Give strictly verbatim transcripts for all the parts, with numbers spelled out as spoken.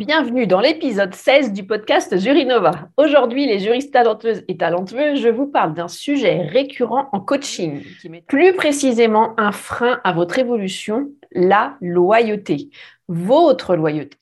Bienvenue dans l'épisode seize du podcast Jurinova. Aujourd'hui, les juristes talentueuses et talentueux, je vous parle d'un sujet récurrent en coaching. Plus précisément, un frein à votre évolution, la loyauté. Votre loyauté.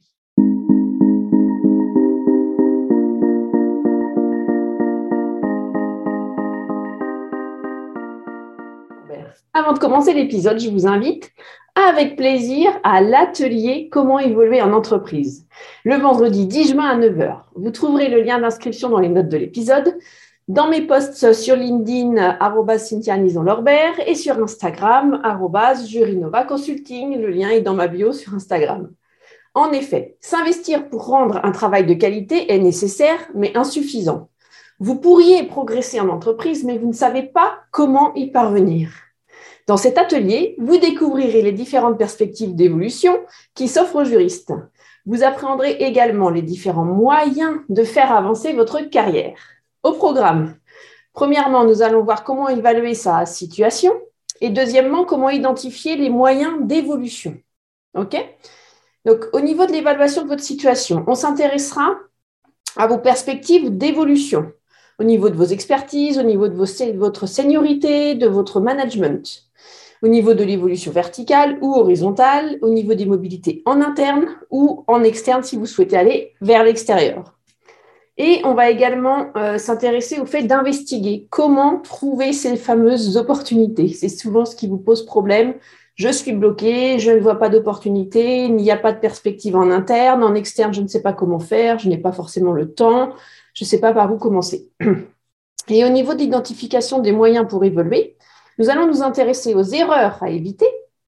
Avant de commencer l'épisode, je vous invite avec plaisir à l'atelier Comment évoluer en entreprise. Le vendredi dix juin à neuf heures. Vous trouverez le lien d'inscription dans les notes de l'épisode, dans mes posts sur LinkedIn, arobase Cynthia Nison-Lorbert, et sur Instagram, arobase Jurinova Consulting. Le lien est dans ma bio sur Instagram. En effet, s'investir pour rendre un travail de qualité est nécessaire, mais insuffisant. Vous pourriez progresser en entreprise, mais vous ne savez pas comment y parvenir. Dans cet atelier, vous découvrirez les différentes perspectives d'évolution qui s'offrent aux juristes. Vous appréhenderez également les différents moyens de faire avancer votre carrière. Au programme, premièrement, nous allons voir comment évaluer sa situation et deuxièmement, comment identifier les moyens d'évolution. Ok ? Donc, au niveau de l'évaluation de votre situation, on s'intéressera à vos perspectives d'évolution, au niveau de vos expertises, au niveau de, vos, de votre seniorité, de votre management, au niveau de l'évolution verticale ou horizontale, au niveau des mobilités en interne ou en externe si vous souhaitez aller vers l'extérieur. Et on va également euh, s'intéresser au fait d'investiguer comment trouver ces fameuses opportunités. C'est souvent ce qui vous pose problème. Je suis bloqué, je ne vois pas d'opportunité, il n'y a pas de perspective en interne, en externe, je ne sais pas comment faire, je n'ai pas forcément le temps, je ne sais pas par où commencer. Et au niveau de l'identification des moyens pour évoluer, nous allons nous intéresser aux erreurs à éviter,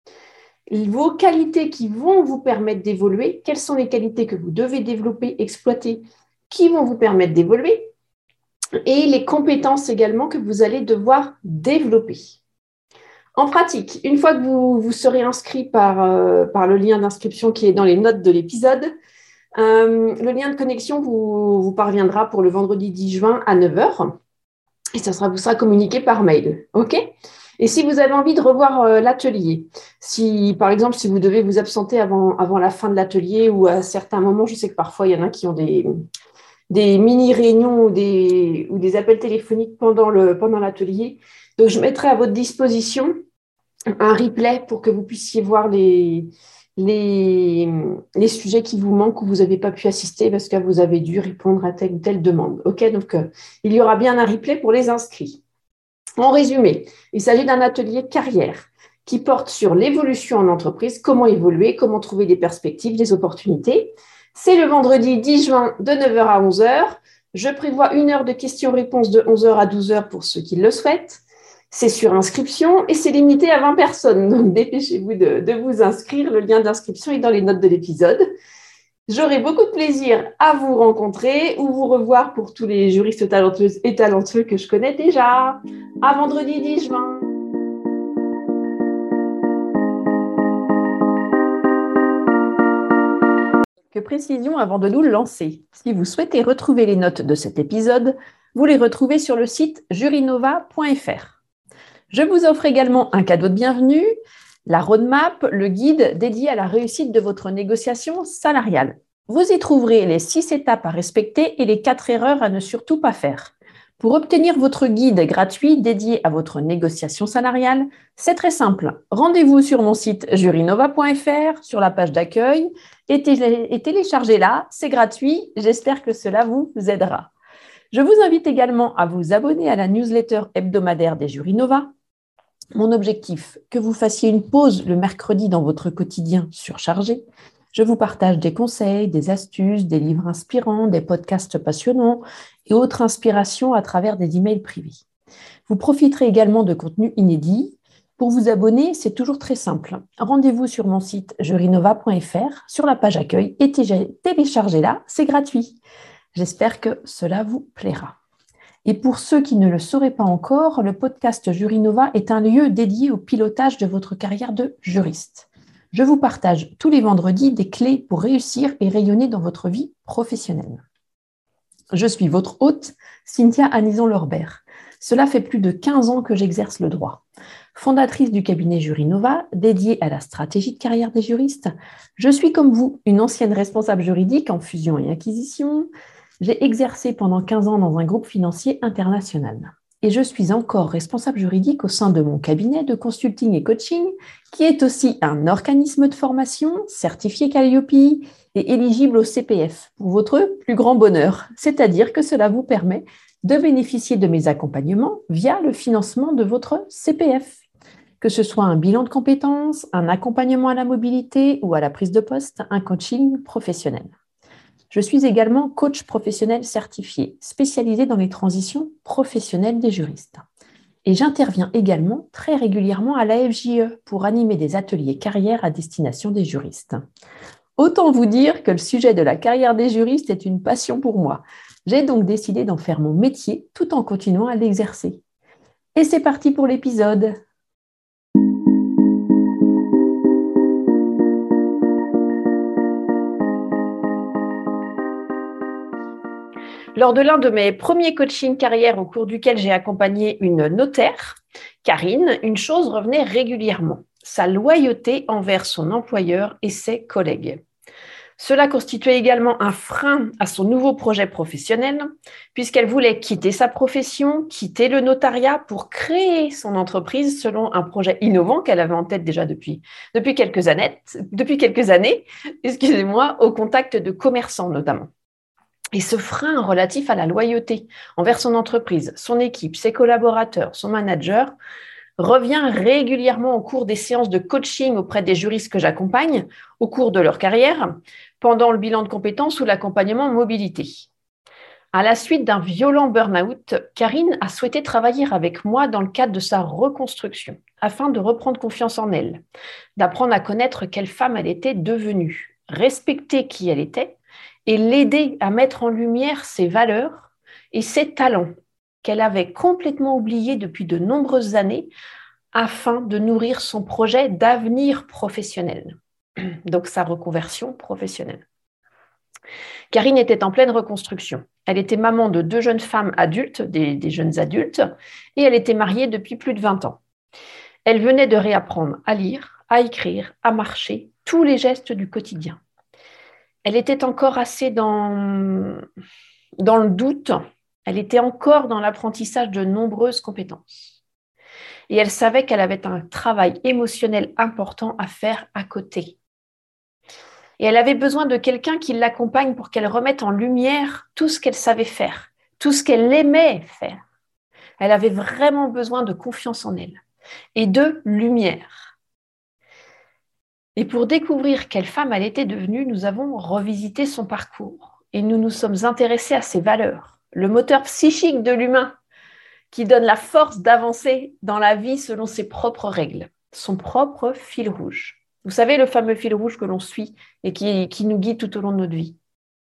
vos qualités qui vont vous permettre d'évoluer, quelles sont les qualités que vous devez développer, exploiter, qui vont vous permettre d'évoluer, et les compétences également que vous allez devoir développer. En pratique, une fois que vous, vous serez inscrit par, euh, par le lien d'inscription qui est dans les notes de l'épisode, euh, le lien de connexion vous, vous parviendra pour le vendredi dix juin à neuf heures et ça sera, vous sera communiqué par mail. OK ? Et si vous avez envie de revoir euh, l'atelier, si par exemple, si vous devez vous absenter avant, avant la fin de l'atelier ou à certains moments, je sais que parfois il y en a qui ont des, des mini-réunions ou des, ou des appels téléphoniques pendant, le, pendant l'atelier, donc je mettrai à votre disposition un replay pour que vous puissiez voir les, les, les sujets qui vous manquent ou vous n'avez pas pu assister parce que vous avez dû répondre à telle ou telle demande. OK, donc euh, il y aura bien un replay pour les inscrits. En résumé, il s'agit d'un atelier carrière qui porte sur l'évolution en entreprise, comment évoluer, comment trouver des perspectives, des opportunités. C'est le vendredi dix juin de neuf heures à onze heures. Je prévois une heure de questions-réponses de onze heures à douze heures pour ceux qui le souhaitent. C'est sur inscription et c'est limité à vingt personnes. Donc, dépêchez-vous de, de vous inscrire. Le lien d'inscription est dans les notes de l'épisode. J'aurai beaucoup de plaisir à vous rencontrer ou vous revoir pour tous les juristes talentueuses et talentueux que je connais déjà. À vendredi dix juin. Que précision avant de nous lancer. Si vous souhaitez retrouver les notes de cet épisode, vous les retrouvez sur le site jurinova point f r. Je vous offre également un cadeau de bienvenue, la roadmap, le guide dédié à la réussite de votre négociation salariale. Vous y trouverez les six étapes à respecter et les quatre erreurs à ne surtout pas faire. Pour obtenir votre guide gratuit dédié à votre négociation salariale, c'est très simple. Rendez-vous sur mon site jurinova point f r, sur la page d'accueil, et, télé- et téléchargez-la, c'est gratuit. J'espère que cela vous aidera. Je vous invite également à vous abonner à la newsletter hebdomadaire des Jurinova. Mon objectif, que vous fassiez une pause le mercredi dans votre quotidien surchargé. Je vous partage des conseils, des astuces, des livres inspirants, des podcasts passionnants et autres inspirations à travers des emails privés. Vous profiterez également de contenus inédits. Pour vous abonner, c'est toujours très simple. Rendez-vous sur mon site jurinova point f r, sur la page accueil et téléchargez-la, c'est gratuit. J'espère que cela vous plaira. Et pour ceux qui ne le sauraient pas encore, le podcast Jurinova est un lieu dédié au pilotage de votre carrière de juriste. Je vous partage tous les vendredis des clés pour réussir et rayonner dans votre vie professionnelle. Je suis votre hôte, Cynthia Nison-Lorbert. Cela fait plus de quinze ans que j'exerce le droit. Fondatrice du cabinet Jurinova, dédié à la stratégie de carrière des juristes, je suis comme vous une ancienne responsable juridique en fusion et acquisition. J'ai exercé pendant quinze ans dans un groupe financier international. Et je suis encore responsable juridique au sein de mon cabinet de consulting et coaching, qui est aussi un organisme de formation certifié Calliope et éligible au C P F, pour votre plus grand bonheur. C'est-à-dire que cela vous permet de bénéficier de mes accompagnements via le financement de votre C P F. Que ce soit un bilan de compétences, un accompagnement à la mobilité ou à la prise de poste, un coaching professionnel. Je suis également coach professionnel certifié, spécialisé dans les transitions professionnelles des juristes. Et j'interviens également très régulièrement à l'A F J E pour animer des ateliers carrière à destination des juristes. Autant vous dire que le sujet de la carrière des juristes est une passion pour moi. J'ai donc décidé d'en faire mon métier tout en continuant à l'exercer. Et c'est parti pour l'épisode. Lors de l'un de mes premiers coachings carrière au cours duquel j'ai accompagné une notaire, Karine, une chose revenait régulièrement, sa loyauté envers son employeur et ses collègues. Cela constituait également un frein à son nouveau projet professionnel, puisqu'elle voulait quitter sa profession, quitter le notariat pour créer son entreprise selon un projet innovant qu'elle avait en tête déjà depuis, depuis, quelques, années, depuis quelques années, excusez-moi, au contact de commerçants notamment. Et ce frein relatif à la loyauté envers son entreprise, son équipe, ses collaborateurs, son manager, revient régulièrement au cours des séances de coaching auprès des juristes que j'accompagne au cours de leur carrière, pendant le bilan de compétences ou l'accompagnement mobilité. À la suite d'un violent burn-out, Karine a souhaité travailler avec moi dans le cadre de sa reconstruction, afin de reprendre confiance en elle, d'apprendre à connaître quelle femme elle était devenue, respecter qui elle était et l'aider à mettre en lumière ses valeurs et ses talents qu'elle avait complètement oubliés depuis de nombreuses années afin de nourrir son projet d'avenir professionnel, donc sa reconversion professionnelle. Karine était en pleine reconstruction. Elle était maman de deux jeunes femmes adultes, des, des jeunes adultes, et elle était mariée depuis plus de vingt ans. Elle venait de réapprendre à lire, à écrire, à marcher, tous les gestes du quotidien. Elle était encore assez dans, dans le doute, elle était encore dans l'apprentissage de nombreuses compétences. Et elle savait qu'elle avait un travail émotionnel important à faire à côté. Et elle avait besoin de quelqu'un qui l'accompagne pour qu'elle remette en lumière tout ce qu'elle savait faire, tout ce qu'elle aimait faire. Elle avait vraiment besoin de confiance en elle et de lumière. Et pour découvrir quelle femme elle était devenue, nous avons revisité son parcours et nous nous sommes intéressés à ses valeurs, le moteur psychique de l'humain qui donne la force d'avancer dans la vie selon ses propres règles, son propre fil rouge. Vous savez, le fameux fil rouge que l'on suit et qui, qui nous guide tout au long de notre vie.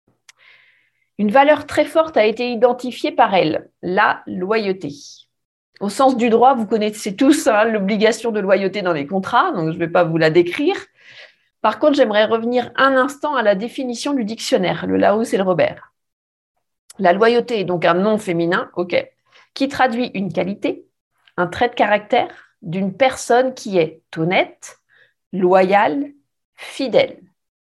Une valeur très forte a été identifiée par elle, la loyauté. Au sens du droit, vous connaissez tous hein, l'obligation de loyauté dans les contrats, donc je ne vais pas vous la décrire. Par contre, j'aimerais revenir un instant à la définition du dictionnaire, le Larousse et le Robert. La loyauté est donc un nom féminin, ok, qui traduit une qualité, un trait de caractère d'une personne qui est honnête, loyale, fidèle. D'accord ?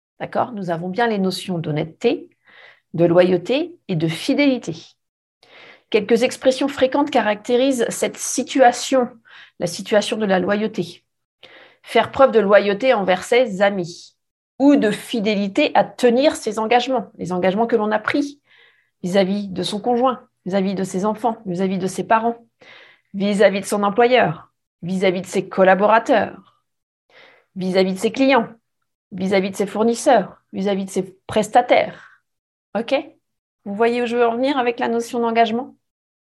Nous avons bien les notions d'honnêteté, de loyauté et de fidélité. Quelques expressions fréquentes caractérisent cette situation, la situation de la loyauté. Faire preuve de loyauté envers ses amis ou de fidélité à tenir ses engagements, les engagements que l'on a pris vis-à-vis de son conjoint, vis-à-vis de ses enfants, vis-à-vis de ses parents, vis-à-vis de son employeur, vis-à-vis de ses collaborateurs, vis-à-vis de ses clients, vis-à-vis de ses fournisseurs, vis-à-vis de ses prestataires. OK ? Vous voyez où je veux en venir avec la notion d'engagement ?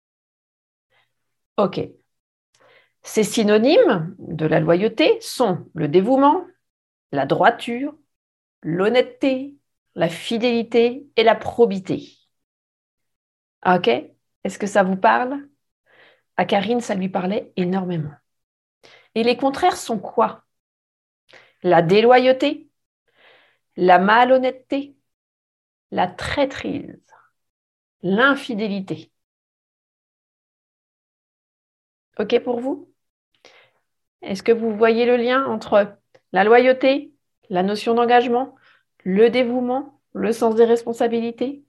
OK. Ces synonymes de la loyauté sont le dévouement, la droiture, l'honnêteté, la fidélité et la probité. OK ? Est-ce que ça vous parle ? À Karine, ça lui parlait énormément. Et les contraires sont quoi ? La déloyauté, la malhonnêteté, la traîtrise, l'infidélité. OK pour vous? Est-ce que vous voyez le lien entre la loyauté, la notion d'engagement, le dévouement, le sens des responsabilités?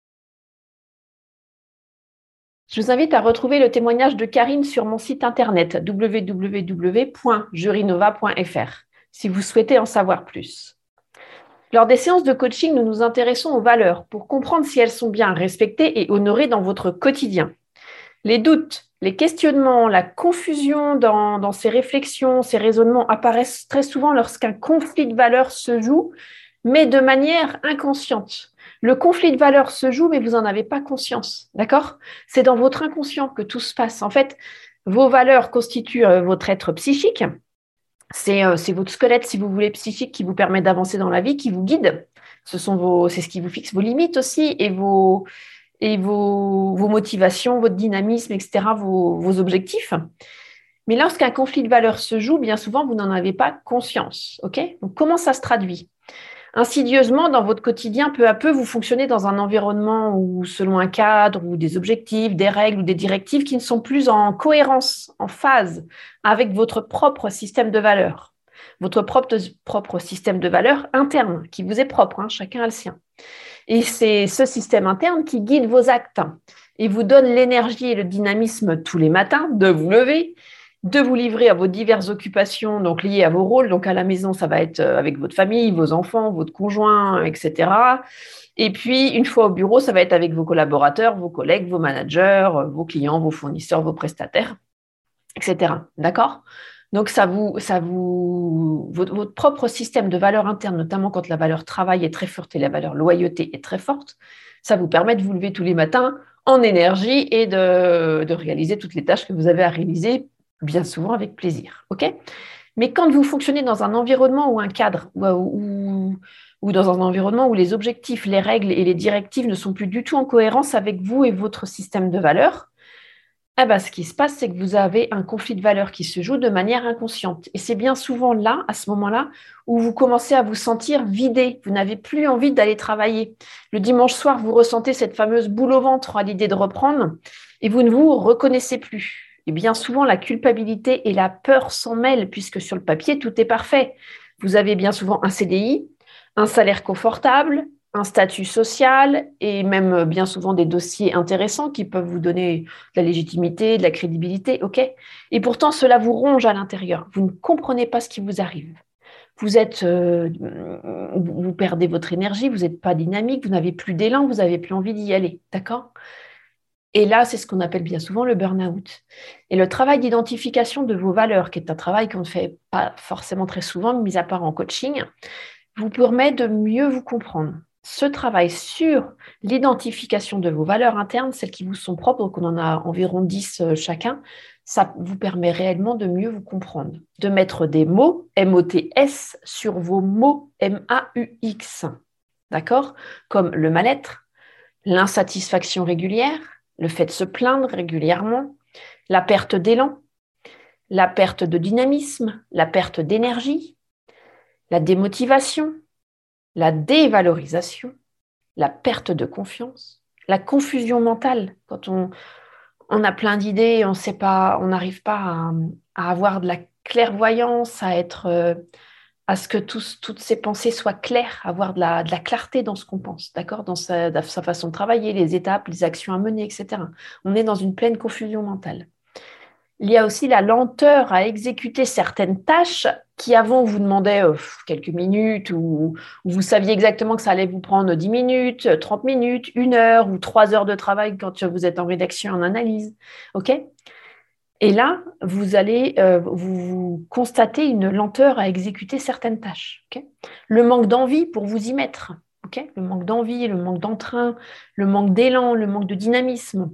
Je vous invite à retrouver le témoignage de Karine sur mon site internet w w w point jurinova point f r si vous souhaitez en savoir plus. Lors des séances de coaching, nous nous intéressons aux valeurs pour comprendre si elles sont bien respectées et honorées dans votre quotidien. Les doutes, les questionnements, la confusion dans, dans ces réflexions, ces raisonnements apparaissent très souvent lorsqu'un conflit de valeurs se joue, mais de manière inconsciente. Le conflit de valeurs se joue, mais vous n'en avez pas conscience, d'accord? C'est dans votre inconscient que tout se passe. En fait, vos valeurs constituent euh, votre être psychique. C'est, euh, c'est votre squelette, si vous voulez, psychique qui vous permet d'avancer dans la vie, qui vous guide. Ce sont vos, c'est ce qui vous fixe vos limites aussi et vos, et vos, vos motivations, votre dynamisme, et cetera, vos, vos objectifs. Mais lorsqu'un conflit de valeurs se joue, bien souvent, vous n'en avez pas conscience. Okay ? Donc, comment ça se traduit ? Insidieusement, dans votre quotidien, peu à peu, vous fonctionnez dans un environnement où, selon un cadre ou des objectifs, des règles ou des directives qui ne sont plus en cohérence, en phase avec votre propre système de valeurs. Votre propre, propre système de valeurs interne, qui vous est propre, hein, chacun a le sien. Et c'est ce système interne qui guide vos actes et vous donne l'énergie et le dynamisme tous les matins de vous lever, de vous livrer à vos diverses occupations, donc liées à vos rôles. Donc à la maison, ça va être avec votre famille, vos enfants, votre conjoint, et cetera. Et puis, une fois au bureau, ça va être avec vos collaborateurs, vos collègues, vos managers, vos clients, vos fournisseurs, vos prestataires, et cetera. D'accord ? Donc, ça vous, ça vous, votre, votre propre système de valeurs internes, notamment quand la valeur travail est très forte et la valeur loyauté est très forte, ça vous permet de vous lever tous les matins en énergie et de, de réaliser toutes les tâches que vous avez à réaliser, bien souvent avec plaisir. Okay ? Mais quand vous fonctionnez dans un environnement ou un cadre, ou, ou, ou dans un environnement où les objectifs, les règles et les directives ne sont plus du tout en cohérence avec vous et votre système de valeurs, eh ben, ce qui se passe, c'est que vous avez un conflit de valeurs qui se joue de manière inconsciente. Et c'est bien souvent là, à ce moment-là, où vous commencez à vous sentir vidé. Vous n'avez plus envie d'aller travailler. Le dimanche soir, vous ressentez cette fameuse boule au ventre à l'idée de reprendre et vous ne vous reconnaissez plus. Et bien souvent, la culpabilité et la peur s'en mêlent puisque sur le papier, tout est parfait. Vous avez bien souvent un C D I, un salaire confortable, un statut social et même bien souvent des dossiers intéressants qui peuvent vous donner de la légitimité, de la crédibilité, ok ? Et pourtant, cela vous ronge à l'intérieur. Vous ne comprenez pas ce qui vous arrive. Vous êtes, euh, vous perdez votre énergie, vous n'êtes pas dynamique, vous n'avez plus d'élan, vous n'avez plus envie d'y aller, d'accord ? Et là, c'est ce qu'on appelle bien souvent le burn-out. Et le travail d'identification de vos valeurs, qui est un travail qu'on ne fait pas forcément très souvent, mis à part en coaching, vous permet de mieux vous comprendre. Ce travail sur l'identification de vos valeurs internes, celles qui vous sont propres, donc on en a environ dix chacun, ça vous permet réellement de mieux vous comprendre, de mettre des mots, M O T S, sur vos mots, M A U X, d'accord ? Comme le mal-être, l'insatisfaction régulière, le fait de se plaindre régulièrement, la perte d'élan, la perte de dynamisme, la perte d'énergie, la démotivation, la dévalorisation, la perte de confiance, la confusion mentale, quand on, on a plein d'idées, on sait pas, on n'arrive pas à, à avoir de la clairvoyance, à être, euh, à ce que tous, toutes ces pensées soient claires, avoir de la, de la clarté dans ce qu'on pense, d'accord, dans sa, dans sa façon de travailler, les étapes, les actions à mener, et cetera. On est dans une pleine confusion mentale. Il y a aussi la lenteur à exécuter certaines tâches qui avant vous demandaient euh, quelques minutes ou, ou vous saviez exactement que ça allait vous prendre dix minutes, trente minutes, une heure ou trois heures de travail quand vous êtes en rédaction, en analyse. Ok ? Et là, vous allez euh, vous, vous constater une lenteur à exécuter certaines tâches. Okay ? Le manque d'envie pour vous y mettre. Okay ? Le manque d'envie, le manque d'entrain, le manque d'élan, le manque de dynamisme,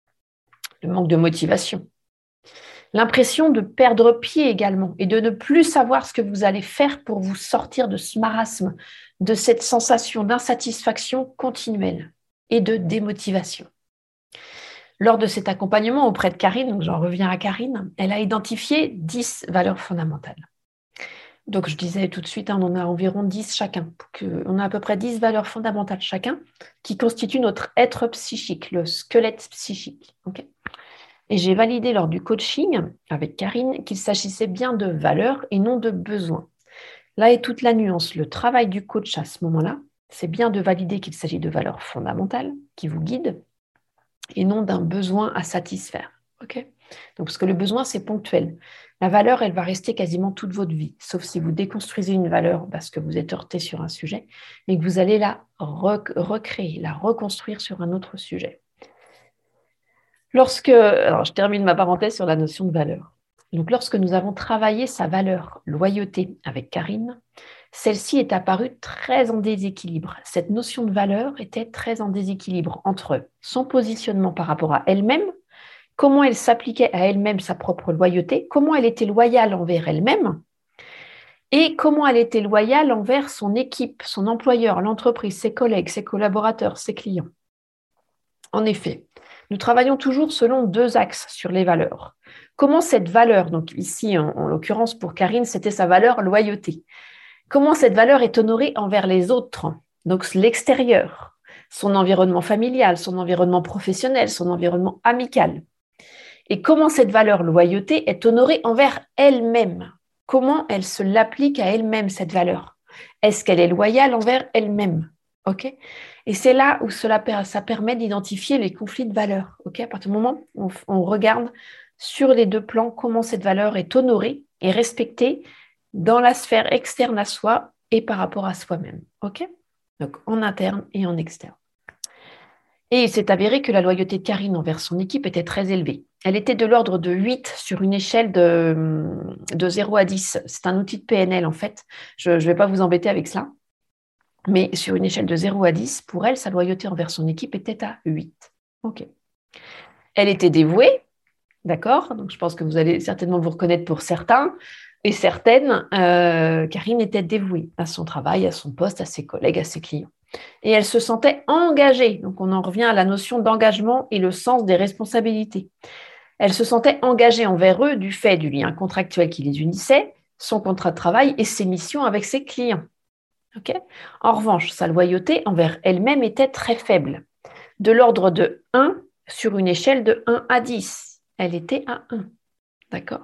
le manque de motivation. L'impression de perdre pied également et de ne plus savoir ce que vous allez faire pour vous sortir de ce marasme, de cette sensation d'insatisfaction continuelle et de démotivation. Lors de cet accompagnement auprès de Karine, donc j'en reviens à Karine, elle a identifié dix valeurs fondamentales. Donc je disais tout de suite, hein, on en a environ dix chacun. On a à peu près dix valeurs fondamentales chacun qui constituent notre être psychique, le squelette psychique. Okay ? Et j'ai validé lors du coaching avec Karine qu'il s'agissait bien de valeurs et non de besoins. Là est toute la nuance. Le travail du coach à ce moment-là, c'est bien de valider qu'il s'agit de valeurs fondamentales qui vous guident et non d'un besoin à satisfaire. Okay ? Donc, parce que le besoin, c'est ponctuel. La valeur, elle va rester quasiment toute votre vie, sauf si vous déconstruisez une valeur parce que vous êtes heurté sur un sujet, mais que vous allez la rec- recréer, la reconstruire sur un autre sujet. Lorsque, alors je termine ma parenthèse sur la notion de valeur. Donc, lorsque nous avons travaillé sa valeur loyauté avec Karine, celle-ci est apparue très en déséquilibre. Cette notion de valeur était très en déséquilibre entre son positionnement par rapport à elle-même, comment elle s'appliquait à elle-même sa propre loyauté, comment elle était loyale envers elle-même et comment elle était loyale envers son équipe, son employeur, l'entreprise, ses collègues, ses collaborateurs, ses clients. En effet, nous travaillons toujours selon deux axes sur les valeurs. Comment cette valeur, donc ici en, en l'occurrence pour Karine, c'était sa valeur loyauté. Comment cette valeur est honorée envers les autres, donc l'extérieur, son environnement familial, son environnement professionnel, son environnement amical. Et comment cette valeur loyauté est honorée envers elle-même. Comment elle se l'applique à elle-même, cette valeur. Est-ce qu'elle est loyale envers elle-même? Okay. Et c'est là où cela, ça permet d'identifier les conflits de valeurs. Okay. À partir du moment où on, on regarde sur les deux plans comment cette valeur est honorée et respectée dans la sphère externe à soi et par rapport à soi-même. Okay. Donc en interne et en externe. Et il s'est avéré que la loyauté de Karine envers son équipe était très élevée. Elle était de l'ordre de huit sur une échelle de, de zéro à dix. C'est un outil de P N L en fait. Je ne vais pas vous embêter avec cela. Mais sur une échelle de zéro à dix, pour elle, sa loyauté envers son équipe était à huit. Ok. Elle était dévouée, d'accord? Donc je pense que vous allez certainement vous reconnaître pour certains et certaines. Euh, Karine était dévouée à son travail, à son poste, à ses collègues, à ses clients. Et elle se sentait engagée. Donc, on en revient à la notion d'engagement et le sens des responsabilités. Elle se sentait engagée envers eux du fait du lien contractuel qui les unissait, son contrat de travail et ses missions avec ses clients. Okay ? En revanche, sa loyauté envers elle-même était très faible, de l'ordre de un sur une échelle de un à dix. Elle était à un. D'accord ?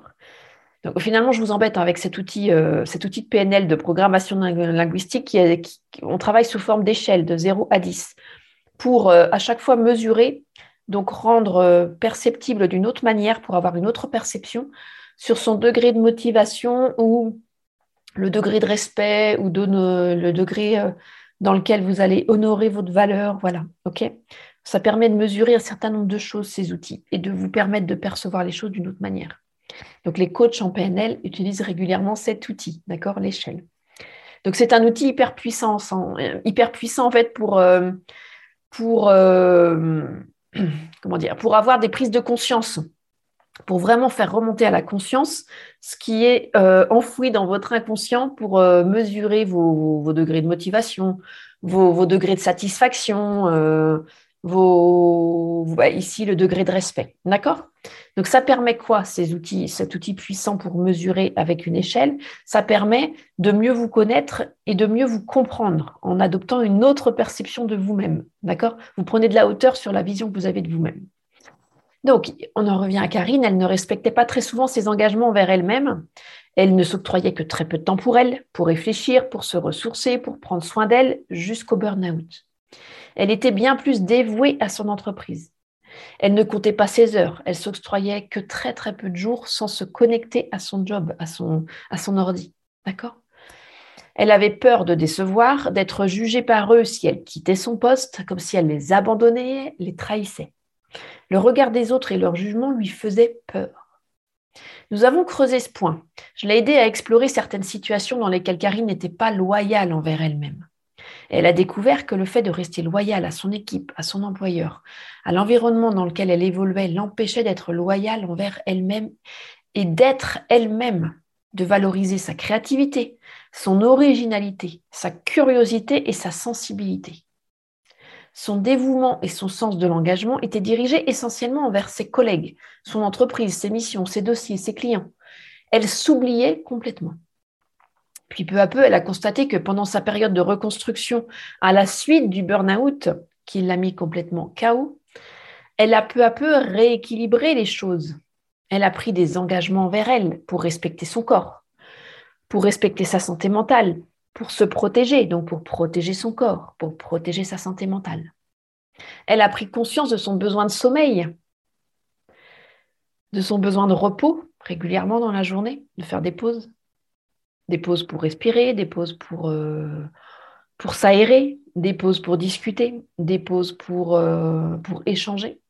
Donc, finalement, je vous embête avec cet outil, euh, cet outil de P N L, de programmation linguistique, qui, est, qui on travaille sous forme d'échelle de zéro à dix pour euh, à chaque fois mesurer, donc rendre euh, perceptible d'une autre manière pour avoir une autre perception sur son degré de motivation ou le degré de respect ou de, euh, le degré euh, dans lequel vous allez honorer votre valeur. Voilà, ok ? Ça permet de mesurer un certain nombre de choses, ces outils, et de vous permettre de percevoir les choses d'une autre manière. Donc, les coachs en P N L utilisent régulièrement cet outil, d'accord, l'échelle. Donc, c'est un outil hyper puissant, hyper puissant en fait pour, euh, pour, euh, comment dire, pour avoir des prises de conscience, pour vraiment faire remonter à la conscience ce qui est euh, enfoui dans votre inconscient pour euh, mesurer vos, vos degrés de motivation, vos, vos degrés de satisfaction, euh, vos, bah, ici le degré de respect. D'accord ? Donc, ça permet quoi, ces outils, cet outil puissant pour mesurer avec une échelle? Ça permet de mieux vous connaître et de mieux vous comprendre en adoptant une autre perception de vous-même. D'accord ? Vous prenez de la hauteur sur la vision que vous avez de vous-même. Donc, on en revient à Karine, elle ne respectait pas très souvent ses engagements envers elle-même. Elle ne s'octroyait que très peu de temps pour elle, pour réfléchir, pour se ressourcer, pour prendre soin d'elle, jusqu'au burn-out. Elle était bien plus dévouée à son entreprise. Elle ne comptait pas ses heures, elle s'octroyait que très très peu de jours sans se connecter à son job, à son, à son ordi. D'accord ? Elle avait peur de décevoir, d'être jugée par eux si elle quittait son poste, comme si elle les abandonnait, les trahissait. Le regard des autres et leur jugement lui faisaient peur. Nous avons creusé ce point. Je l'ai aidé à explorer certaines situations dans lesquelles Karine n'était pas loyale envers elle-même. Elle a découvert que le fait de rester loyale à son équipe, à son employeur, à l'environnement dans lequel elle évoluait, l'empêchait d'être loyale envers elle-même et d'être elle-même, de valoriser sa créativité, son originalité, sa curiosité et sa sensibilité. Son dévouement et son sens de l'engagement étaient dirigés essentiellement envers ses collègues, son entreprise, ses missions, ses dossiers, ses clients. Elle s'oubliait complètement. Puis peu à peu, elle a constaté que pendant sa période de reconstruction à la suite du burn-out, qui l'a mis complètement K O, Elle a peu à peu rééquilibré les choses. Elle a pris des engagements envers elle pour respecter son corps, pour respecter sa santé mentale, pour se protéger, donc pour protéger son corps, pour protéger sa santé mentale. Elle a pris conscience de son besoin de sommeil, de son besoin de repos régulièrement dans la journée, de faire des pauses. Des pauses pour respirer, des pauses pour, euh, pour s'aérer, des pauses pour discuter, des pauses pour, euh, pour échanger.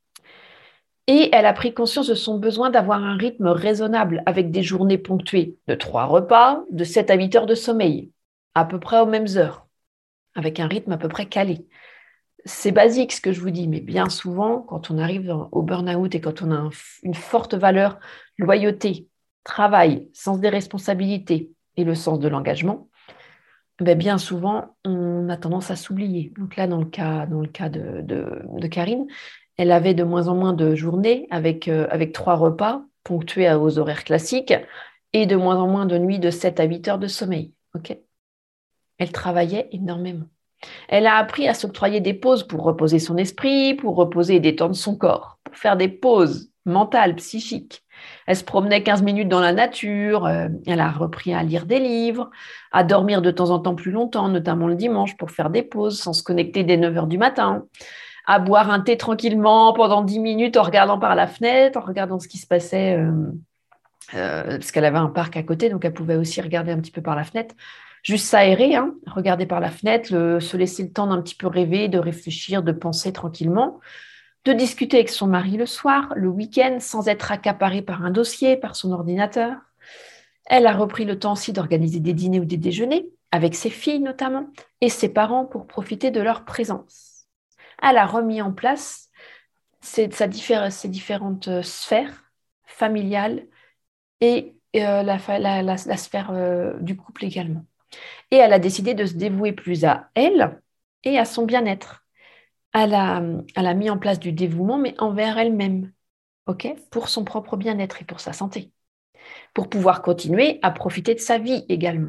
Et elle a pris conscience de son besoin d'avoir un rythme raisonnable avec des journées ponctuées de trois repas, de sept à huit heures de sommeil, à peu près aux mêmes heures, avec un rythme à peu près calé. C'est basique ce que je vous dis, mais bien souvent, quand on arrive dans, au burn-out et quand on a un, une forte valeur, loyauté, travail, sens des responsabilités et le sens de l'engagement, ben bien souvent, on a tendance à s'oublier. Donc là, dans le cas, dans le cas de, de, de Karine, elle avait de moins en moins de journées avec, euh, avec trois repas ponctués aux horaires classiques et de moins en moins de nuits de sept à huit heures de sommeil. Okay, elle travaillait énormément. Elle a appris à s'octroyer des pauses pour reposer son esprit, pour reposer et détendre son corps, pour faire des pauses mentales, psychiques. Elle se promenait quinze minutes dans la nature, euh, elle a repris à lire des livres, à dormir de temps en temps plus longtemps, notamment le dimanche, pour faire des pauses sans se connecter dès neuf heures du matin, à boire un thé tranquillement pendant dix minutes en regardant par la fenêtre, en regardant ce qui se passait, euh, euh, parce qu'elle avait un parc à côté, donc elle pouvait aussi regarder un petit peu par la fenêtre. Juste s'aérer, hein, regarder par la fenêtre, le, se laisser le temps d'un petit peu rêver, de réfléchir, de penser tranquillement, de discuter avec son mari le soir, le week-end, sans être accaparée par un dossier, par son ordinateur. Elle a repris le temps aussi d'organiser des dîners ou des déjeuners, avec ses filles notamment, et ses parents pour profiter de leur présence. Elle a remis en place ses, sa diffé- ses différentes sphères familiales et euh, la, la, la, la sphère euh, du couple également. Et elle a décidé de se dévouer plus à elle et à son bien-être. Elle a, elle a mis en place du dévouement, mais envers elle-même, okay, pour son propre bien-être et pour sa santé, pour pouvoir continuer à profiter de sa vie également,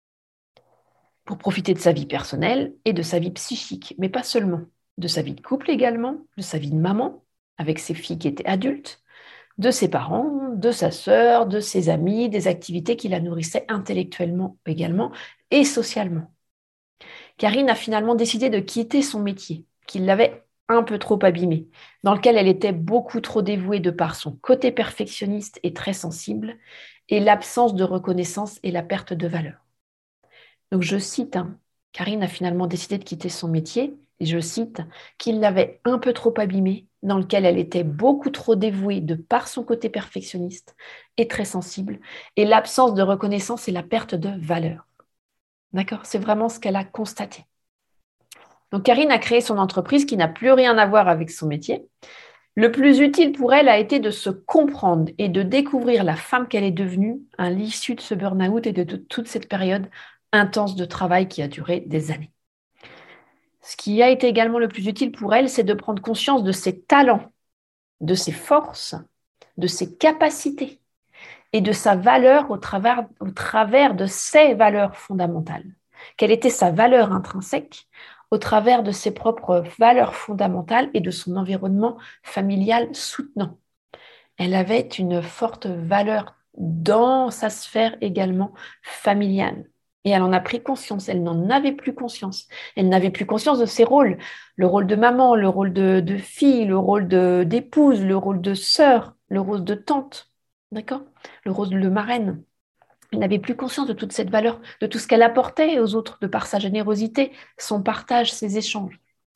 pour profiter de sa vie personnelle et de sa vie psychique, mais pas seulement, de sa vie de couple également, de sa vie de maman, avec ses filles qui étaient adultes, de ses parents, de sa sœur, de ses amis, des activités qui la nourrissaient intellectuellement également et socialement. Karine a finalement décidé de quitter son métier, qui l'avait un peu trop abîmée, dans lequel elle était beaucoup trop dévouée de par son côté perfectionniste et très sensible, et l'absence de reconnaissance et la perte de valeur. Donc je cite, hein, Karine a finalement décidé de quitter son métier, et je cite, qu'il l'avait un peu trop abîmée, dans lequel elle était beaucoup trop dévouée de par son côté perfectionniste et très sensible, et l'absence de reconnaissance et la perte de valeur. D'accord, c'est vraiment ce qu'elle a constaté. Donc, Karine a créé son entreprise qui n'a plus rien à voir avec son métier. Le plus utile pour elle a été de se comprendre et de découvrir la femme qu'elle est devenue à l'issue de ce burn-out et de toute cette période intense de travail qui a duré des années. Ce qui a été également le plus utile pour elle, c'est de prendre conscience de ses talents, de ses forces, de ses capacités et de sa valeur au travers, au travers de ses valeurs fondamentales. Quelle était sa valeur intrinsèque au travers de ses propres valeurs fondamentales et de son environnement familial soutenant. Elle avait une forte valeur dans sa sphère également familiale. Et elle en a pris conscience, elle n'en avait plus conscience. Elle n'avait plus conscience de ses rôles, le rôle de maman, le rôle de, de fille, le rôle de, d'épouse, le rôle de sœur, le rôle de tante, d'accord, le rôle de marraine. Elle n'avait plus conscience de toute cette valeur, de tout ce qu'elle apportait aux autres, de par sa générosité, son partage, ses échanges.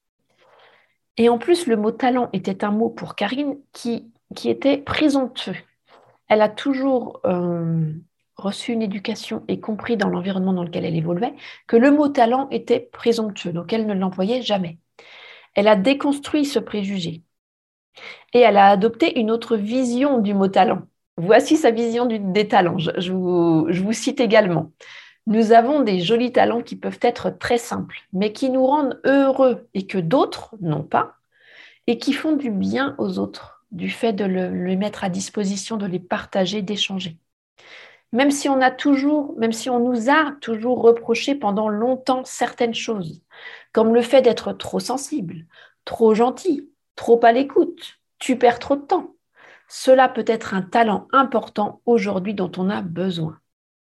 Et en plus, le mot talent était un mot pour Karine qui, qui était présomptueux. Elle a toujours euh, reçu une éducation et compris dans l'environnement dans lequel elle évoluait que le mot talent était présomptueux, donc elle ne l'employait jamais. Elle a déconstruit ce préjugé et elle a adopté une autre vision du mot talent. Voici sa vision du, des talents. Je, je, vous, je vous cite également. Nous avons des jolis talents qui peuvent être très simples, mais qui nous rendent heureux et que d'autres n'ont pas, et qui font du bien aux autres, du fait de le, les mettre à disposition, de les partager, d'échanger. Même si on a toujours, même si on nous a toujours reproché pendant longtemps certaines choses, comme le fait d'être trop sensible, trop gentil, trop à l'écoute, tu perds trop de temps. Cela peut être un talent important aujourd'hui dont on a besoin.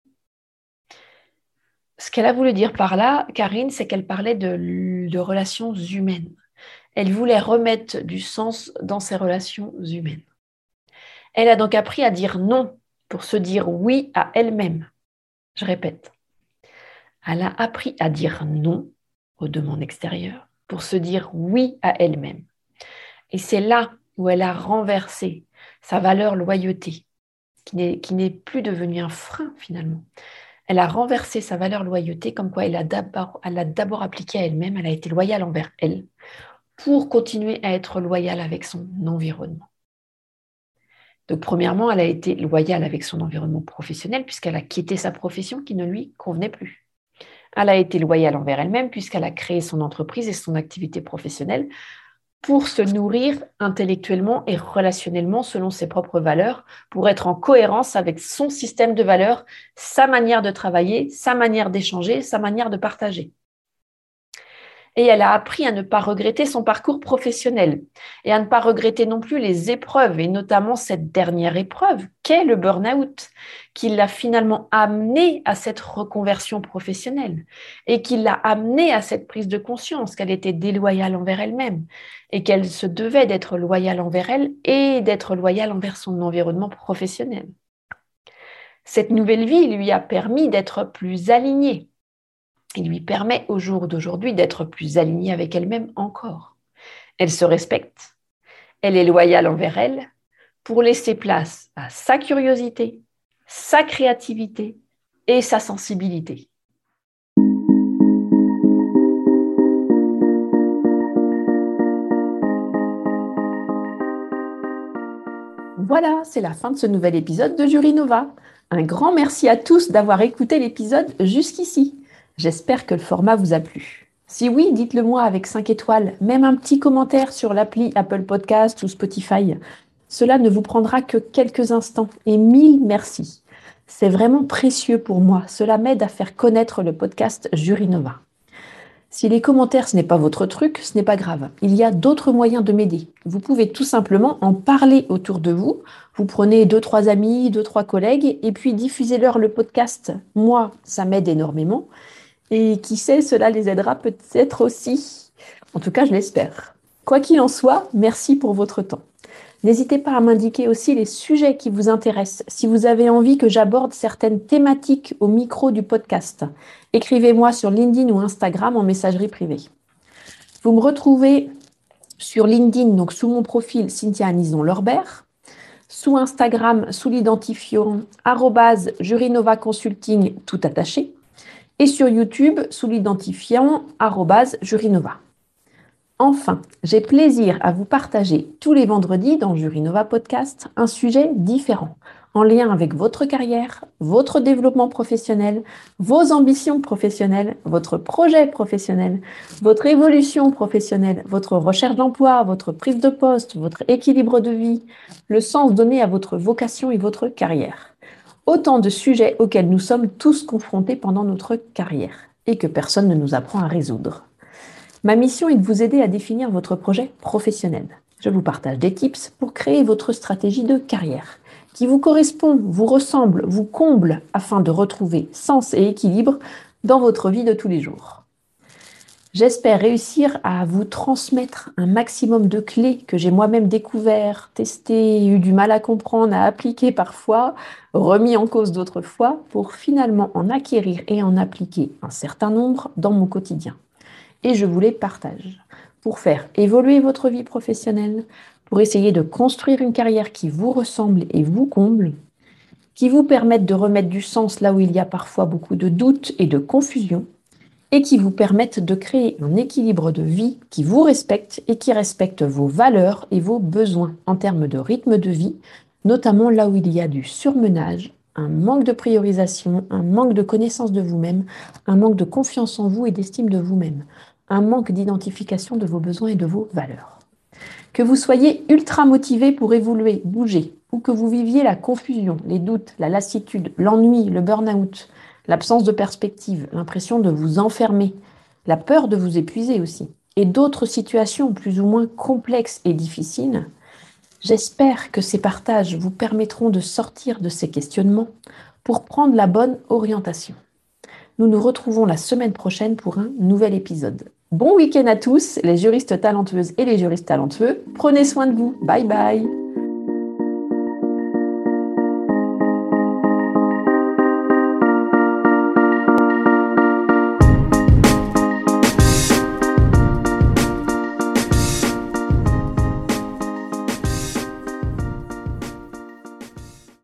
Ce qu'elle a voulu dire par là, Karine, c'est qu'elle parlait de, de relations humaines. Elle voulait remettre du sens dans ses relations humaines. Elle a donc appris à dire non pour se dire oui à elle-même. Je répète, elle a appris à dire non aux demandes extérieures pour se dire oui à elle-même. Et c'est là où elle a renversé sa valeur loyauté, qui n'est, qui n'est plus devenue un frein finalement. Elle a renversé sa valeur loyauté comme quoi elle a d'abord, elle a d'abord appliqué à elle-même, elle a été loyale envers elle pour continuer à être loyale avec son environnement. Donc premièrement, elle a été loyale avec son environnement professionnel puisqu'elle a quitté sa profession qui ne lui convenait plus. Elle a été loyale envers elle-même puisqu'elle a créé son entreprise et son activité professionnelle pour se nourrir intellectuellement et relationnellement selon ses propres valeurs, pour être en cohérence avec son système de valeurs, sa manière de travailler, sa manière d'échanger, sa manière de partager. Et elle a appris à ne pas regretter son parcours professionnel et à ne pas regretter non plus les épreuves, et notamment cette dernière épreuve qu'est le burn-out, qui l'a finalement amenée à cette reconversion professionnelle et qui l'a amenée à cette prise de conscience qu'elle était déloyale envers elle-même et qu'elle se devait d'être loyale envers elle et d'être loyale envers son environnement professionnel. Cette nouvelle vie lui a permis d'être plus alignée. Il lui permet au jour d'aujourd'hui d'être plus alignée avec elle-même encore. Elle se respecte, elle est loyale envers elle pour laisser place à sa curiosité, sa créativité et sa sensibilité. Voilà, c'est la fin de ce nouvel épisode de Jury Nova. Un grand merci à tous d'avoir écouté l'épisode jusqu'ici. J'espère que le format vous a plu. Si oui, dites-le moi avec cinq étoiles, même un petit commentaire sur l'appli Apple Podcast ou Spotify. Cela ne vous prendra que quelques instants et mille merci. C'est vraiment précieux pour moi. Cela m'aide à faire connaître le podcast Jury Nova. Si les commentaires, ce n'est pas votre truc, ce n'est pas grave. Il y a d'autres moyens de m'aider. Vous pouvez tout simplement en parler autour de vous. Vous prenez deux, trois amis, deux, trois collègues et puis diffusez-leur le podcast. Moi, ça m'aide énormément. Et qui sait, cela les aidera peut-être aussi. En tout cas, je l'espère. Quoi qu'il en soit, merci pour votre temps. N'hésitez pas à m'indiquer aussi les sujets qui vous intéressent, si vous avez envie que j'aborde certaines thématiques au micro du podcast. Écrivez-moi sur LinkedIn ou Instagram en messagerie privée. Vous me retrouvez sur LinkedIn, donc sous mon profil Cynthia Anison-Lorbert, sous Instagram sous l'identifiant arobase Jurinova Consulting tout attaché, et sur YouTube sous l'identifiant arobase Jurinova. Enfin, j'ai plaisir à vous partager tous les vendredis dans Jury Nova Podcast un sujet différent, en lien avec votre carrière, votre développement professionnel, vos ambitions professionnelles, votre projet professionnel, votre évolution professionnelle, votre recherche d'emploi, votre prise de poste, votre équilibre de vie, le sens donné à votre vocation et votre carrière. Autant de sujets auxquels nous sommes tous confrontés pendant notre carrière et que personne ne nous apprend à résoudre. Ma mission est de vous aider à définir votre projet professionnel. Je vous partage des tips pour créer votre stratégie de carrière qui vous correspond, vous ressemble, vous comble afin de retrouver sens et équilibre dans votre vie de tous les jours. J'espère réussir à vous transmettre un maximum de clés que j'ai moi-même découvert, testé, eu du mal à comprendre, à appliquer parfois, remis en cause d'autres fois, pour finalement en acquérir et en appliquer un certain nombre dans mon quotidien. Et je vous les partage pour faire évoluer votre vie professionnelle, pour essayer de construire une carrière qui vous ressemble et vous comble, qui vous permette de remettre du sens là où il y a parfois beaucoup de doutes et de confusion, et qui vous permette de créer un équilibre de vie qui vous respecte et qui respecte vos valeurs et vos besoins en termes de rythme de vie, notamment là où il y a du surmenage, un manque de priorisation, un manque de connaissance de vous-même, un manque de confiance en vous et d'estime de vous-même, un manque d'identification de vos besoins et de vos valeurs. Que vous soyez ultra motivé pour évoluer, bouger, ou que vous viviez la confusion, les doutes, la lassitude, l'ennui, le burn-out, l'absence de perspective, l'impression de vous enfermer, la peur de vous épuiser aussi, et d'autres situations plus ou moins complexes et difficiles. J'espère que ces partages vous permettront de sortir de ces questionnements pour prendre la bonne orientation. Nous nous retrouvons la semaine prochaine pour un nouvel épisode. Bon week-end à tous, les juristes talentueuses et les juristes talentueux. Prenez soin de vous. Bye bye.